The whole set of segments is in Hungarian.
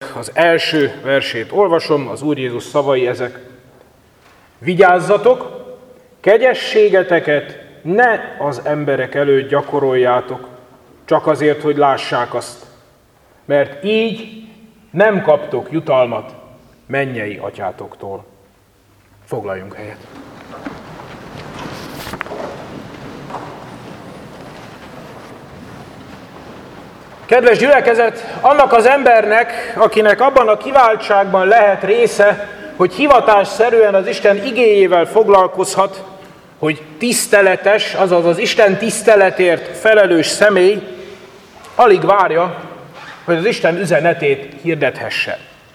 Evangéliumának az első versét olvasom, az Úr Jézus szavai ezek. Vigyázzatok, kegyességeteket ne az emberek előtt gyakoroljátok, csak azért, hogy lássák azt, mert így nem kaptok jutalmat mennyei atyátoktól. Foglaljunk helyet. Kedves gyülekezet, annak az embernek, akinek abban a kiváltságban lehet része, hogy hivatásszerűen az Isten igéjével foglalkozhat, hogy tiszteletes, azaz az Isten tiszteletért felelős személy, alig várja, hogy az Isten üzenetét hirdethesse.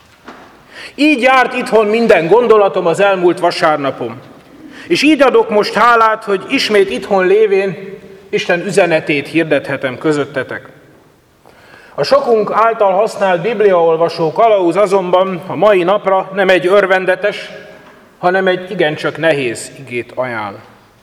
Így járt itthon minden gondolatom az elmúlt vasárnapom. És így adok most hálát, hogy ismét itthon lévén Isten üzenetét hirdethetem közöttetek. A sokunk által használt bibliaolvasó kalauz azonban a mai napra nem egy örvendetes, hanem egy igencsak nehéz igét ajánl.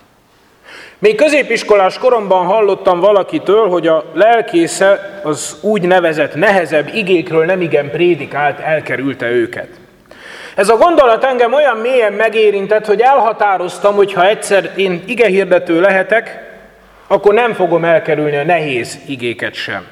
Még középiskolás koromban hallottam valakitől, hogy a lelkésze az úgynevezett nehezebb igékről nemigen prédikált, elkerülte őket. Ez a gondolat engem olyan mélyen megérintett, hogy elhatároztam, hogy ha egyszer én igehirdető lehetek, akkor nem fogom elkerülni a nehéz igéket sem.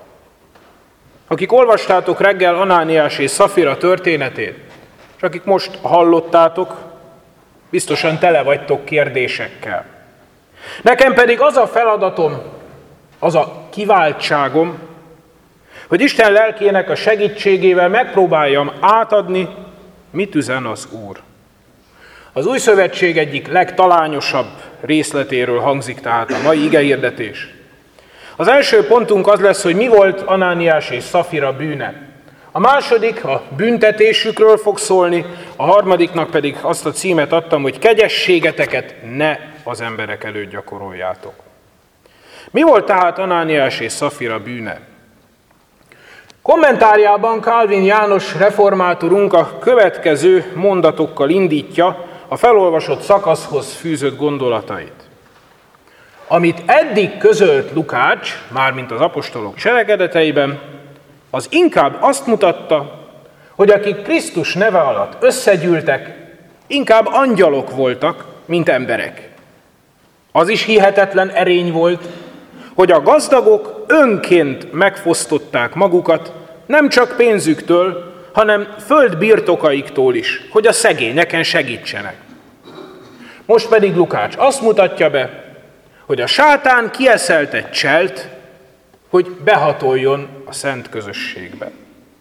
Akik olvastátok reggel Anániás és Szafira történetét, és akik most hallottátok, biztosan tele vagytok kérdésekkel. Nekem pedig az a feladatom, az a kiváltságom, hogy Isten lelkének a segítségével megpróbáljam átadni, mit üzen az Úr. Az Új Szövetség egyik legtalányosabb részletéről hangzik tehát a mai igehirdetés. Az első pontunk az lesz, hogy mi volt Anániás és Szafira bűne. A második a büntetésükről fog szólni, a harmadiknak pedig azt a címet adtam, hogy kegyességeteket ne az emberek előtt gyakoroljátok. Mi volt tehát Anániás és Szafira bűne? Kommentárjában Calvin János reformátorunk a következő mondatokkal indítja a felolvasott szakaszhoz fűzött gondolatait. Amit eddig közölt Lukács, mármint az apostolok cselekedeteiben, az inkább azt mutatta, hogy akik Krisztus neve alatt összegyűltek, inkább angyalok voltak, mint emberek. Az is hihetetlen erény volt, hogy a gazdagok önként megfosztották magukat, nem csak pénzüktől, hanem földbirtokaiktól is, hogy a szegényeken segítsenek. Most pedig Lukács azt mutatja be, hogy a sátán kieszelt egy cselt, hogy behatoljon a szent közösségbe.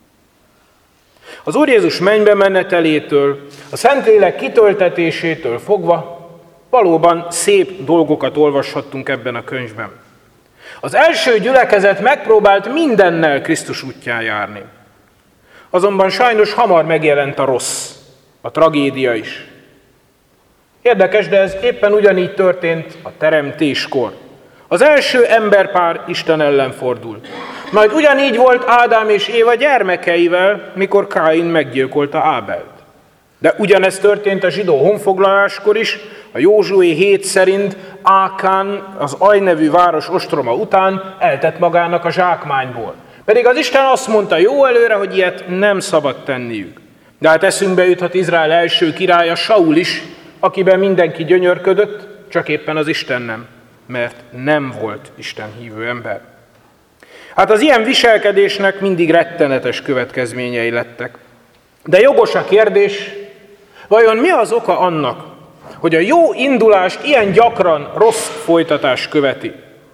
Az Úr Jézus mennybe menetelétől, a Szentlélek kitöltetésétől fogva valóban szép dolgokat olvashattunk ebben a könyvben. Az első gyülekezet megpróbált mindennel Krisztus útján járni. Azonban sajnos hamar megjelent a rossz, a tragédia is. Érdekes, de ez éppen ugyanígy történt a teremtéskor. Az első emberpár Isten ellen fordult. Majd ugyanígy volt Ádám és Éva gyermekeivel, mikor Káin meggyilkolta Ábelt. De ugyanez történt a zsidó honfoglaláskor is, a Józsué 7 szerint Ákán az Aj nevű város ostroma után eltett magának a zsákmányból. Pedig az Isten azt mondta jó előre, hogy ilyet nem szabad tenniük. De hát eszünkbe juthat Izrael első királya Saul is, akiben mindenki gyönyörködött, csak éppen az Isten nem, mert nem volt Isten hívő ember. Hát az ilyen viselkedésnek mindig rettenetes következményei lettek. De jogos a kérdés, vajon mi az oka annak, hogy a jó indulást ilyen gyakran rossz folytatás követi?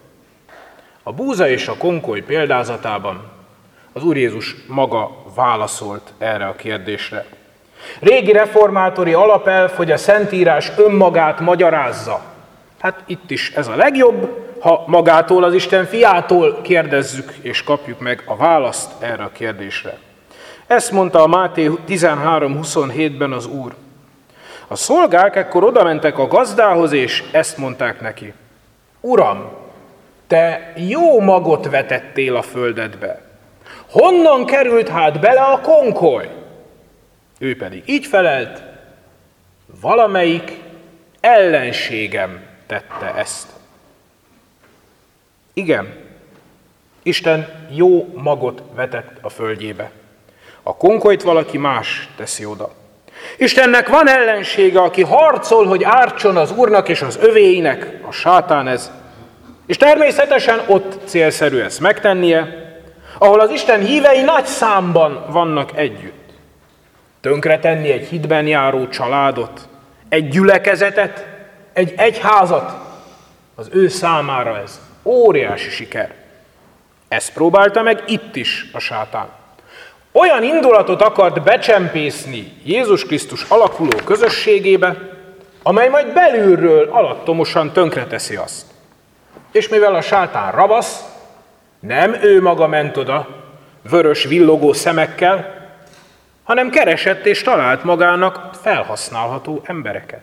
A búza és a konkoly példázatában az Úr Jézus maga válaszolt erre a kérdésre. Régi reformátori alapelv, hogy a Szentírás önmagát magyarázza. Hát itt is ez a legjobb, ha magától, az Isten fiától kérdezzük és kapjuk meg a választ erre a kérdésre. Ezt mondta a Máté 13:27-ben az Úr. A szolgák ekkor odamentek a gazdához, és ezt mondták neki. Uram, te jó magot vetettél a földedbe. Honnan került hát bele a konkoly? Ő pedig így felelt, valamelyik ellenségem tette ezt. Igen, Isten jó magot vetett a földjébe. a konkolyt valaki más teszi oda. Istennek van ellensége, aki harcol, hogy ártson az Úrnak és az övéinek, a sátán ez. És természetesen ott célszerű ezt megtennie, ahol az Isten hívei nagy számban vannak együtt. Tönkretenni egy hitben járó családot, egy gyülekezetet, egy egyházat, az ő számára ez óriási siker. Ezt próbálta meg itt is a sátán. Olyan indulatot akart becsempészni Jézus Krisztus alakuló közösségébe, amely majd belülről alattomosan tönkreteszi azt. És mivel a sátán ravasz, nem ő maga ment oda vörös villogó szemekkel, hanem keresett és talált magának felhasználható embereket.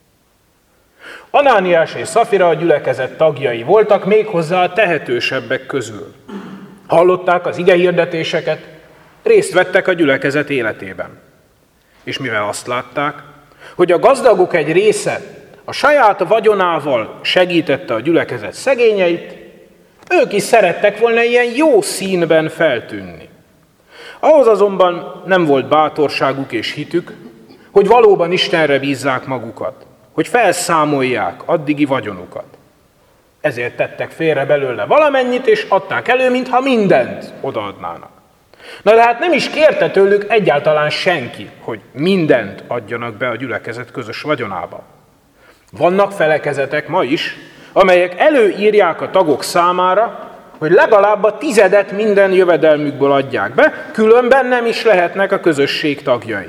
Anániás és Szafira a gyülekezet tagjai voltak, méghozzá a tehetősebbek közül. Hallották az igehirdetéseket, részt vettek a gyülekezet életében. És mivel azt látták, hogy a gazdagok egy része a saját vagyonával segítette a gyülekezet szegényeit, ők is szerettek volna ilyen jó színben feltűnni. Ahhoz azonban nem volt bátorságuk és hitük, hogy valóban Istenre bízzák magukat, hogy felszámolják addigi vagyonukat. Ezért tettek félre belőle valamennyit, és adták elő, mintha mindent odaadnának. Na de hát nem is kérte tőlük egyáltalán senki, hogy mindent adjanak be a gyülekezet közös vagyonába. Vannak felekezetek ma is, amelyek előírják a tagok számára, hogy legalább a 10 minden jövedelmükből adják be, különben nem is lehetnek a közösség tagjai.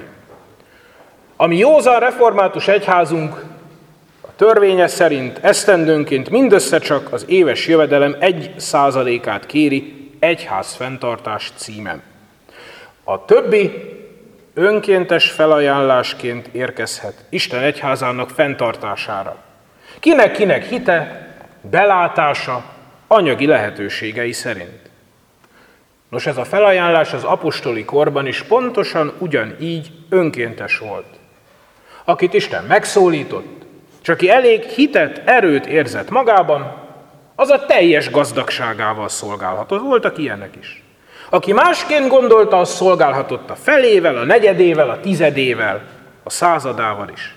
Ami józan református egyházunk a törvénye szerint esztendőnként mindössze csak az éves jövedelem 1%-át kéri egyház fenntartás címen. A többi önkéntes felajánlásként érkezhet Isten egyházának fenntartására. Kinek-kinek hite, belátása, anyagi lehetőségei szerint. Nos, ez a felajánlás az apostoli korban is pontosan ugyanígy önkéntes volt. Akit Isten megszólított, és aki elég hitet, erőt érzett magában, az a teljes gazdagságával szolgálhatott. Voltak ilyenek is. Aki másként gondolta, az szolgálhatott a felével, a negyedével, a 10-ével, a 100-ával is.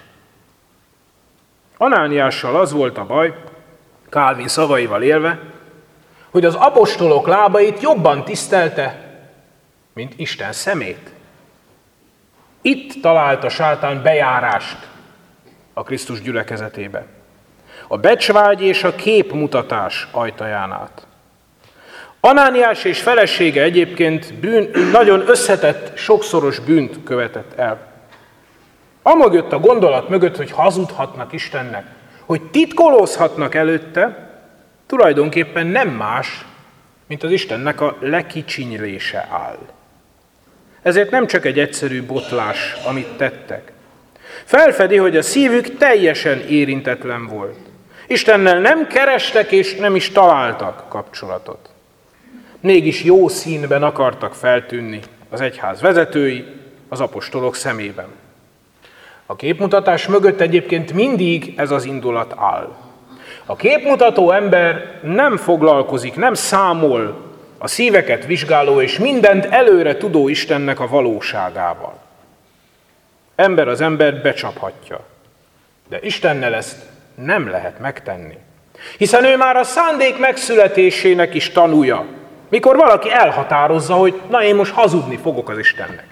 Anániással az volt a baj, Kálvin szavaival élve, hogy az apostolok lábait jobban tisztelte, mint Isten szemét. Itt talált a sátán bejárást a Krisztus gyülekezetébe. A becsvágy és a képmutatás ajtaján át. Anániás és felesége egyébként nagyon összetett, sokszoros bűnt követett el. Amögött a gondolat mögött, hogy hazudhatnak Istennek, hogy titkolózhatnak előtte, tulajdonképpen nem más, mint az Istennek a lekicsinylése áll. Ezért nem csak egy egyszerű botlás, amit tettek. Felfedi, hogy a szívük teljesen érintetlen volt. Istennel nem kerestek és nem is találtak kapcsolatot. Mégis jó színben akartak feltűnni az egyház vezetői, az apostolok szemében. A képmutatás mögött egyébként mindig ez az indulat áll. A képmutató ember nem foglalkozik, nem számol a szíveket vizsgáló és mindent előre tudó Istennek a valóságával. Ember az embert becsaphatja, de Istennel ezt nem lehet megtenni. Hiszen ő már a szándék megszületésének is tanúja, mikor valaki elhatározza, hogy na én most hazudni fogok az Istennek.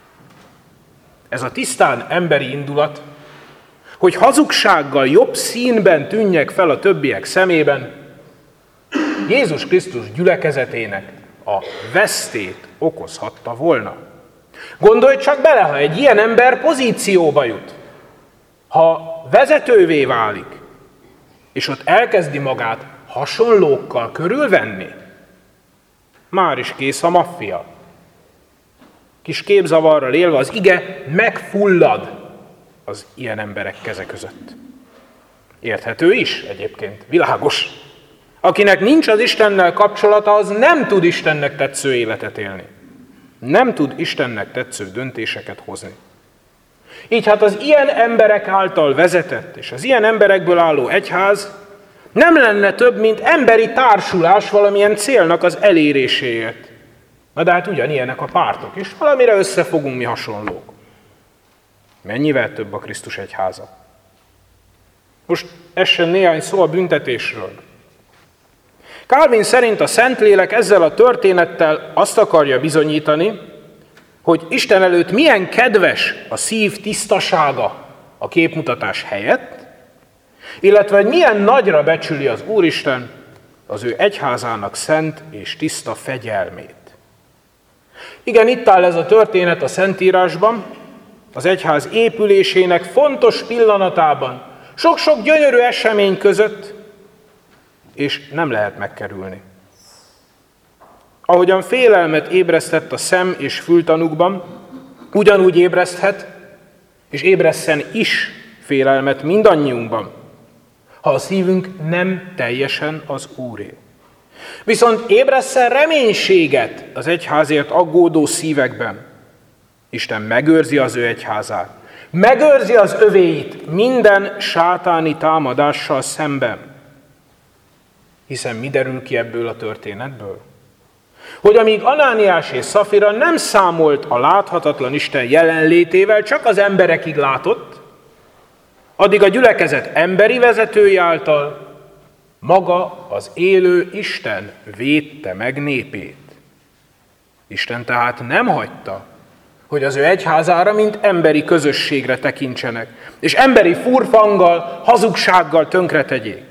Ez a tisztán emberi indulat, hogy hazugsággal jobb színben tűnjek fel a többiek szemében, Jézus Krisztus gyülekezetének a vesztét okozhatta volna. Gondolj csak bele, ha egy ilyen ember pozícióba jut, ha vezetővé válik, és ott elkezdi magát hasonlókkal körülvenni, már is kész a maffia. Kis képzavarral élve az ige megfullad az ilyen emberek keze között. Érthető is egyébként, világos. Akinek nincs az Istennel kapcsolata, az nem tud Istennek tetsző életet élni. Nem tud Istennek tetsző döntéseket hozni. Így hát az ilyen emberek által vezetett, és az ilyen emberekből álló egyház nem lenne több, mint emberi társulás valamilyen célnak az eléréséért. Na de hát ugyanilyenek a pártok is, valamire összefogunk mi hasonlók. Mennyivel több a Krisztus egyháza? Most essen néhány szó a büntetésről. Calvin szerint a Szentlélek ezzel a történettel azt akarja bizonyítani, hogy Isten előtt milyen kedves a szív tisztasága a képmutatás helyett, illetve hogy milyen nagyra becsüli az Úristen az ő egyházának szent és tiszta fegyelmét. Igen, itt áll ez a történet a Szentírásban, az egyház épülésének fontos pillanatában, sok-sok gyönyörű esemény között, és nem lehet megkerülni. Ahogyan félelmet ébresztett a szem- és fültanukban, ugyanúgy ébreszthet, és ébresszen is félelmet mindannyiunkban, ha a szívünk nem teljesen az Úré. Viszont ébresszen reménységet az egyházért aggódó szívekben. Isten megőrzi az ő egyházát, megőrzi az övéit minden sátáni támadással szemben. Hiszen mi derül ki ebből a történetből? Hogy amíg Anániás és Szafira nem számolt a láthatatlan Isten jelenlétével, csak az emberekig látott, addig a gyülekezet emberi vezetői által maga az élő Isten védte meg népét. Isten tehát nem hagyta, hogy az ő egyházára, mint emberi közösségre tekintsenek, és emberi furfanggal, hazugsággal tönkretegyék.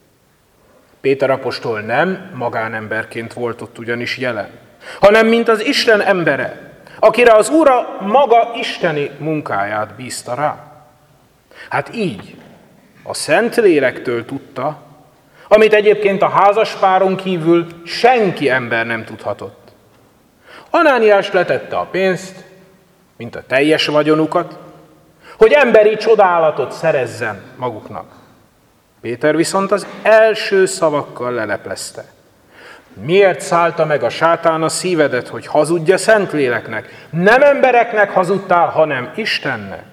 Péter apostol nem magánemberként volt ott ugyanis jelen, hanem mint az Isten embere, akire az Úr maga isteni munkáját bízta rá. Hát így a Szentlélektől tudta, amit egyébként a házaspáron kívül senki ember nem tudhatott. Anániás letette a pénzt, mint a teljes vagyonukat, hogy emberi csodálatot szerezzen maguknak. Péter viszont az első szavakkal leleplezte. Miért szállta meg a sátán a szívedet, hogy hazudj a Szentléleknek? Nem embereknek hazudtál, hanem Istennek.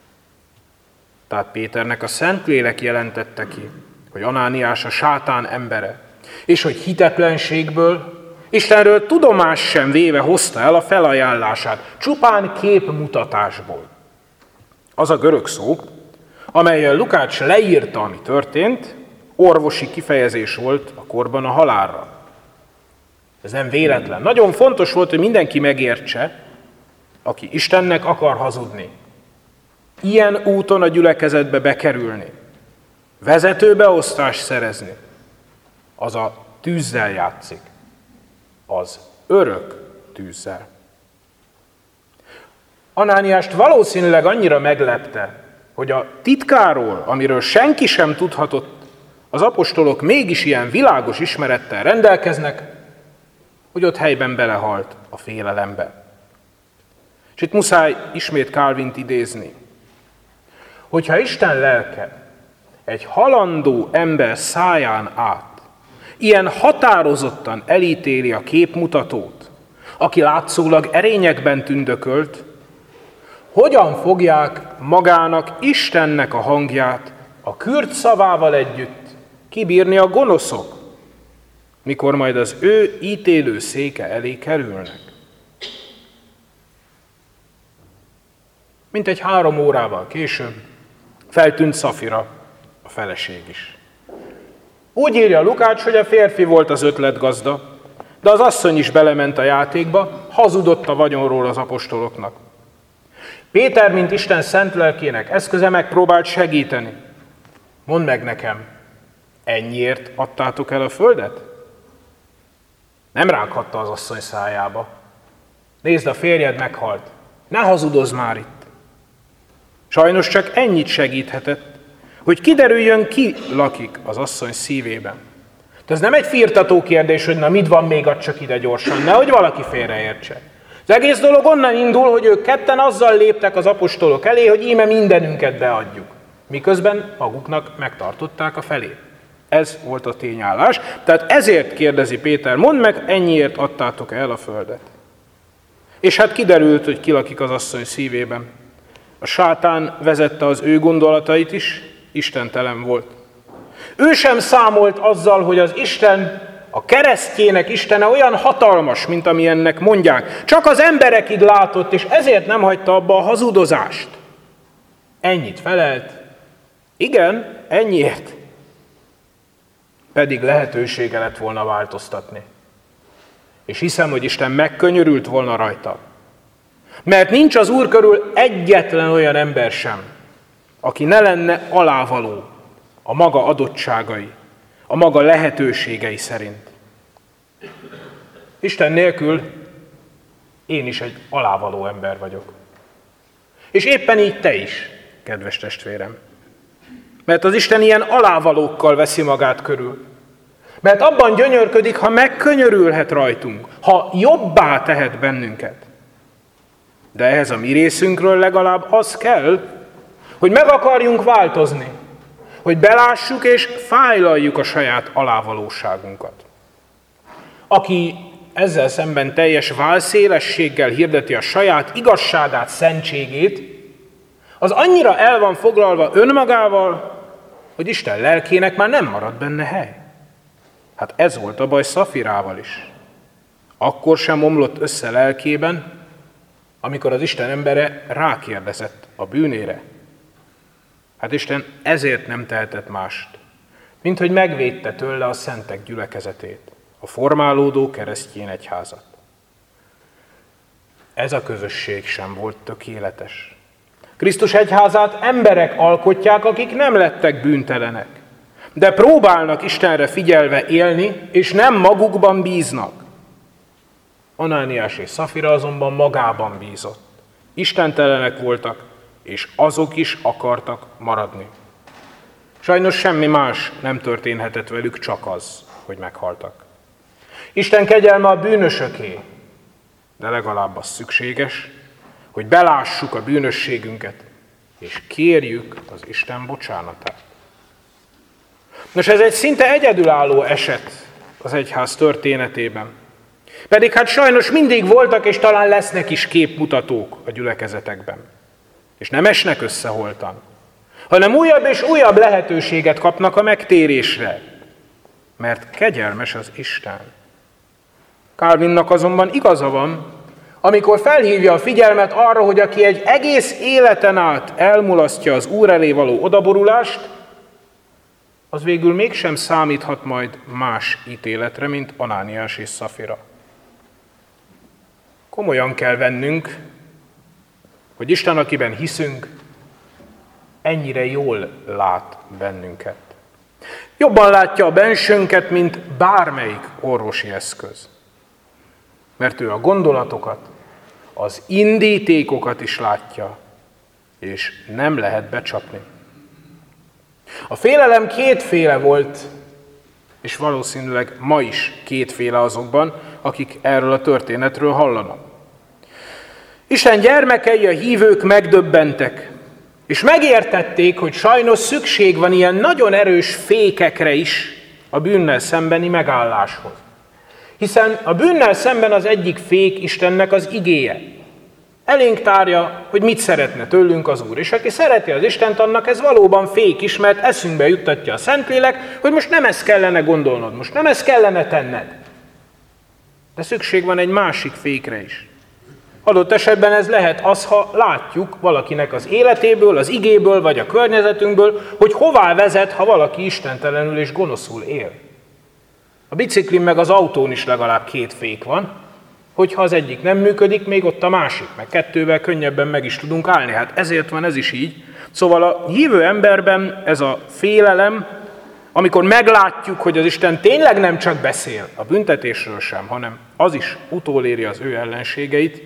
Tehát Péternek a Szentlélek jelentette ki, hogy Anániás a sátán embere, és hogy hitetlenségből, Istenről tudomás sem véve hozta el a felajánlását, csupán képmutatásból. Az a görög szó, amelyen Lukács leírta, ami történt, orvosi kifejezés volt a korban a halálra. Ez nem véletlen. Nagyon fontos volt, hogy mindenki megértse, aki Istennek akar hazudni. Ilyen úton a gyülekezetbe bekerülni, vezetőbeosztást szerezni, az a tűzzel játszik, az örök tűzzel. Anániást valószínűleg annyira meglepte, hogy a titkáról, amiről senki sem tudhatott, az apostolok mégis ilyen világos ismerettel rendelkeznek, hogy ott helyben belehalt a félelembe. És itt muszáj ismét Calvint idézni. Hogyha Isten lelke egy halandó ember száján át ilyen határozottan elítéli a képmutatót, aki látszólag erényekben tündökölt, hogyan fogják magának Istennek a hangját a kürt szavával együtt kibírni a gonoszok, mikor majd az ő ítélő széke elé kerülnek? Mintegy 3 órával később feltűnt Szafira, a feleség is. Úgy írja Lukács, hogy a férfi volt az ötletgazda, de az asszony is belement a játékba, hazudott a vagyonról az apostoloknak. Péter, mint Isten szent lelkének eszköze, megpróbált segíteni. Mondd meg nekem, ennyiért adtátok el a földet? Nem rághatta az asszony szájába. Nézd, a férjed meghalt. Ne hazudozz már itt. Sajnos csak ennyit segíthetett, hogy kiderüljön, ki lakik az asszony szívében. De ez nem egy firtató kérdés, hogy na mit van még, add csak ide gyorsan, nehogy valaki félreértse. Az egész dolog onnan indul, hogy ők ketten azzal léptek az apostolok elé, hogy íme mindenünket beadjuk. Miközben maguknak megtartották a felét. Ez volt a tényállás. Tehát ezért kérdezi Péter, mondd meg, ennyiért adtátok el a földet. És hát kiderült, hogy ki lakik az asszony szívében. A sátán vezette az ő gondolatait is, istentelen volt. Ő sem számolt azzal, hogy az Isten a keresztjének Istene olyan hatalmas, mint amilyennek mondják. Csak az emberekig látott, és ezért nem hagyta abba a hazudozást. Ennyit felelt. Igen, ennyiért. Pedig lehetősége lett volna változtatni. És hiszem, hogy Isten megkönyörült volna rajta. Mert nincs az Úr körül egyetlen olyan ember sem, aki ne lenne alávaló a maga adottságai, a maga lehetőségei szerint. Isten nélkül én is egy alávaló ember vagyok. És éppen így te is, kedves testvérem. Mert az Isten ilyen alávalókkal veszi magát körül. Mert abban gyönyörködik, ha megkönyörülhet rajtunk, ha jobbá tehet bennünket. De ehhez a mi részünkről legalább az kell, hogy meg akarjunk változni, hogy belássuk és fájlaljuk a saját alávalóságunkat. Aki ezzel szemben teljes válszélességgel hirdeti a saját igazságát, szentségét, az annyira el van foglalva önmagával, hogy Isten lelkének már nem marad benne hely. Hát ez volt a baj Szafirával is. Akkor sem omlott össze lelkében, amikor az Isten embere rákérdezett a bűnére. Hát Isten ezért nem tehetett mást, mint hogy megvédte tőle a szentek gyülekezetét, a formálódó keresztény egyházat. Ez a közösség sem volt tökéletes. Krisztus egyházát emberek alkotják, akik nem lettek bűntelenek, de próbálnak Istenre figyelve élni, és nem magukban bíznak. Anániás és Szafira azonban magában bízott. Istentelenek voltak, és azok is akartak maradni. Sajnos semmi más nem történhetett velük, csak az, hogy meghaltak. Isten kegyelme a bűnösöké, de legalább az szükséges, hogy belássuk a bűnösségünket, és kérjük az Isten bocsánatát. Nos, ez egy szinte egyedülálló eset az egyház történetében. Pedig hát sajnos mindig voltak, és talán lesznek is képmutatók a gyülekezetekben. És nem esnek össze holtan, hanem újabb és újabb lehetőséget kapnak a megtérésre, mert kegyelmes az Isten. Calvinnak azonban igaza van, amikor felhívja a figyelmet arra, hogy aki egy egész életen át elmulasztja az Úr elé való odaborulást, az végül mégsem számíthat majd más ítéletre, mint Anániás és Szafira. Komolyan kell vennünk, hogy Isten, akiben hiszünk, ennyire jól lát bennünket. Jobban látja a bensőnket, mint bármelyik orvosi eszköz. Mert ő a gondolatokat, az indítékokat is látja, és nem lehet becsapni. A félelem kétféle volt, és valószínűleg ma is kétféle azokban, akik erről a történetről hallanak. Isten gyermekei, a hívők megdöbbentek, és megértették, hogy sajnos szükség van ilyen nagyon erős fékekre is a bűnnel szembeni megálláshoz. Hiszen a bűnnel szemben az egyik fék Istennek az igéje. Elénk tárja, hogy mit szeretne tőlünk az Úr. És aki szereti az Istent, annak ez valóban fék is, mert eszünkbe juttatja a Szentlélek, hogy most nem ezt kellene gondolnod, most nem ezt kellene tenned. De szükség van egy másik fékre is. Adott esetben ez lehet az, ha látjuk valakinek az életéből, az igéből, vagy a környezetünkből, hogy hová vezet, ha valaki istentelenül és gonoszul él. A biciklin meg az autón is legalább két fék van, hogyha az egyik nem működik, még ott a másik, meg kettővel könnyebben meg is tudunk állni. Hát ezért van ez is így. Szóval a hívő emberben ez a félelem, amikor meglátjuk, hogy az Isten tényleg nem csak beszél a büntetésről sem, hanem az is utoléri az ő ellenségeit,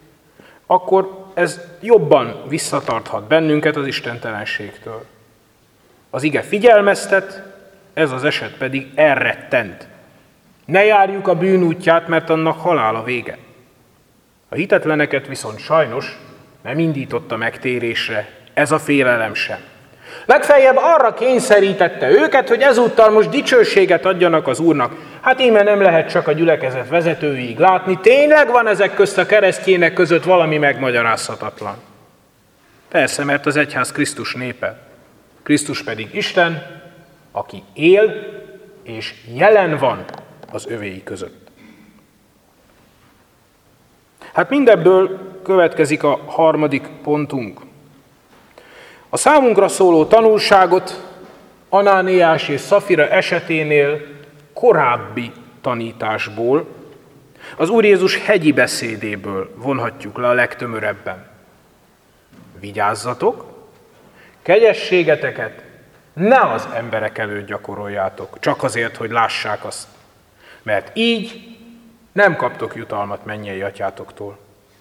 akkor ez jobban visszatarthat bennünket az istentelenségtől. Az ige figyelmeztet, ez az eset pedig elrettent. Ne járjuk a bűn útját, mert annak halál a vége. A hitetleneket viszont sajnos nem indította megtérésre ez a félelem sem. Legfeljebb arra kényszerítette őket, hogy ezúttal most dicsőséget adjanak az Úrnak. Hát íme nem lehet csak a gyülekezet vezetőiig látni, tényleg van ezek közt a keresztjének között valami megmagyarázhatatlan. Persze, mert az egyház Krisztus népe. Krisztus pedig Isten, aki él és jelen van az övéi között. Hát mindebből következik a harmadik pontunk. A számunkra szóló tanulságot Anániás és Szafira eseténél korábbi tanításból, az Úr Jézus hegyi beszédéből vonhatjuk le a legtömörebben. Vigyázzatok, kegyességeteket ne az emberek előtt gyakoroljátok, csak azért, hogy lássák azt, mert így nem kaptok jutalmat mennyei atyátoktól.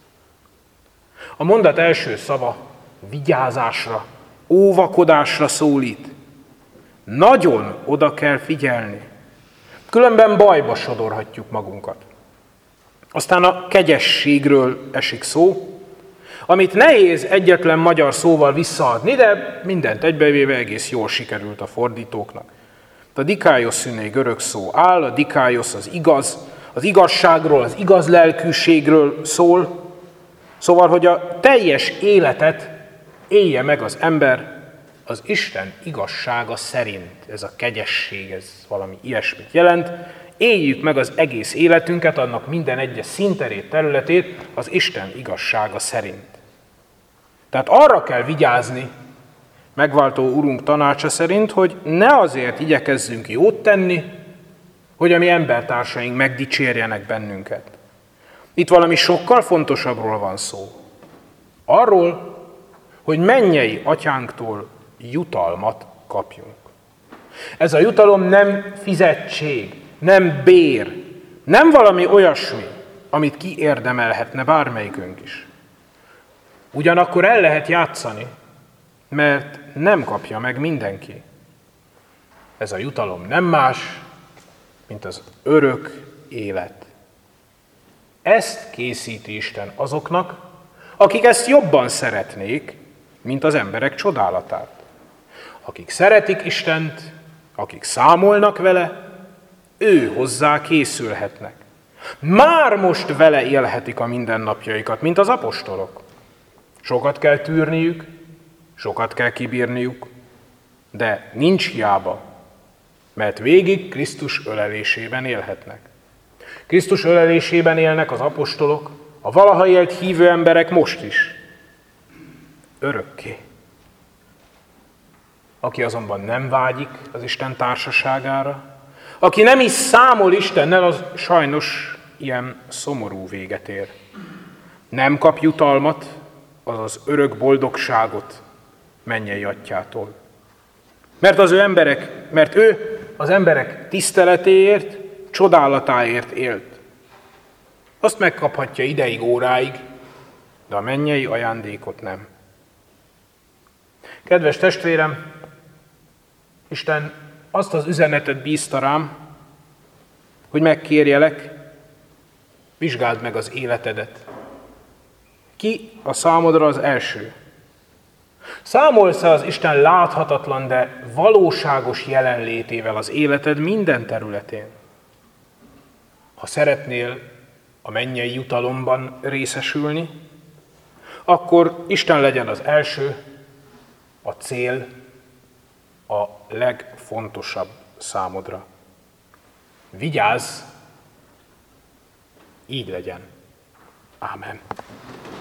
A mondat első szava vigyázásra, óvakodásra szólít. Nagyon oda kell figyelni, különben bajba sodorhatjuk magunkat. Aztán a kegyességről esik szó, amit nehéz egyetlen magyar szóval visszaadni, de mindent egybevéve egész jól sikerült a fordítóknak. A dikáiosz színei görög szó áll, a dikáiosz az igaz, az igazságról, az igaz lelkűségről szól, szóval, hogy a teljes életet élje meg az ember az Isten igazsága szerint. Ez a kegyesség, ez valami ilyesmit jelent. Éljük meg az egész életünket, annak minden egyes szinterét, területét az Isten igazsága szerint. Tehát arra kell vigyázni, megváltó Urunk tanácsa szerint, hogy ne azért igyekezzünk jót tenni, hogy a mi embertársaink megdicsérjenek bennünket. Itt valami sokkal fontosabbról van szó. Arról, hogy mennyei atyánktól jutalmat kapjunk. Ez a jutalom nem fizetség, nem bér, nem valami olyasmi, amit kiérdemelhetne bármelyikünk is. Ugyanakkor el lehet játszani, mert nem kapja meg mindenki. Ez a jutalom nem más, mint az örök élet. Ezt készíti Isten azoknak, akik ezt jobban szeretnék, mint az emberek csodálatát. Akik szeretik Istent, akik számolnak vele, ő hozzá készülhetnek. Már most vele élhetik a mindennapjaikat, mint az apostolok. Sokat kell tűrniük, sokat kell kibírniuk, de nincs hiába, mert végig Krisztus ölelésében élhetnek. Krisztus ölelésében élnek az apostolok, a valaha élt hívő emberek most is. Örökké. Aki azonban nem vágyik az Isten társaságára, aki nem is számol Istennel, az sajnos ilyen szomorú véget ér. Nem kap jutalmat, azaz örök boldogságot mennyei atyától. Mert ő az emberek tiszteletéért, csodálatáért élt. Azt megkaphatja ideig, óráig, de a mennyei ajándékot nem. Kedves testvérem, Isten azt az üzenetet bízta rám, hogy megkérjelek, vizsgáld meg az életedet. Ki a számodra az első? Számolsz-e az Isten láthatatlan, de valóságos jelenlétével az életed minden területén? Ha szeretnél a mennyei jutalomban részesülni, akkor Isten legyen az első, a cél, a legfontosabb számodra. Vigyázz, így legyen. Ámen.